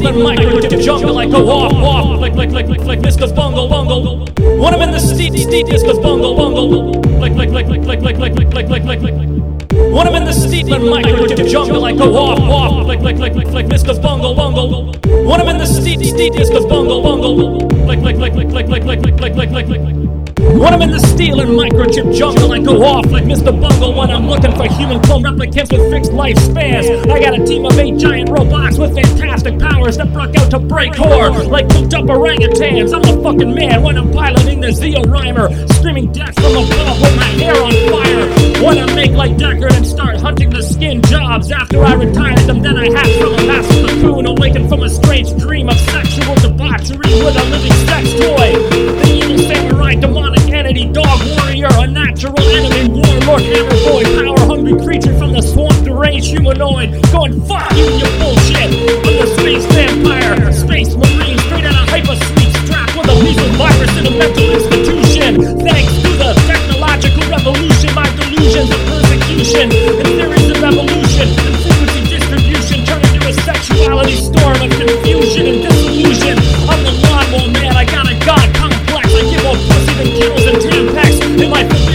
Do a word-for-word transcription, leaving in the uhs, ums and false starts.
steepling microchip jungle, I go off, off, like, like, like, like, like Mister Bungle, Bungle. When I'm in the steep, steep, Mister Bungle, Bungle, like, like, like, like, like, like, like, like, like, like, like, like. When I'm in the steepling microchip jungle, I go off, off, like, like, like, like, like Mister Bungle, Bungle. When I'm in the steep, steep, Mister Bungle, Bungle, like, like, like, like, like, like, like, like, like, like, like, like. When I'm in the steel and microchip jungle, I go off like Mister Bungle when I'm looking for human clone replicants with fixed lifespans. I got a team of eight giant robots with fantastic powers that broke out to break core like cooked up orangutans. I'm the fucking man when I'm piloting the Zeo Rhymer, screaming death from above with my hair on fire. When I make like Deckard and start hunting the skin jobs after I retired them, then I hatch from a massive cocoon, awaken from a strange dream of sexual debauchery with a living sex toy. The evil samurai, demonic entity, dog warrior, a natural enemy, warlord, hammer boy, power-hungry creature from the swamp, deranged humanoid, going fuck you, you bullshit. I'm the space vampire, space marine, straight out of hypersleep, strapped with a lethal virus in a mental institution. Thanks to the technological revolution, my delusions of persecution and theories of evolution and frequency distribution turn into a sexuality storm of confusion and disillusion. I'm the lawnmower man, I got a god complex, I give more pussy than kills and Tampax in my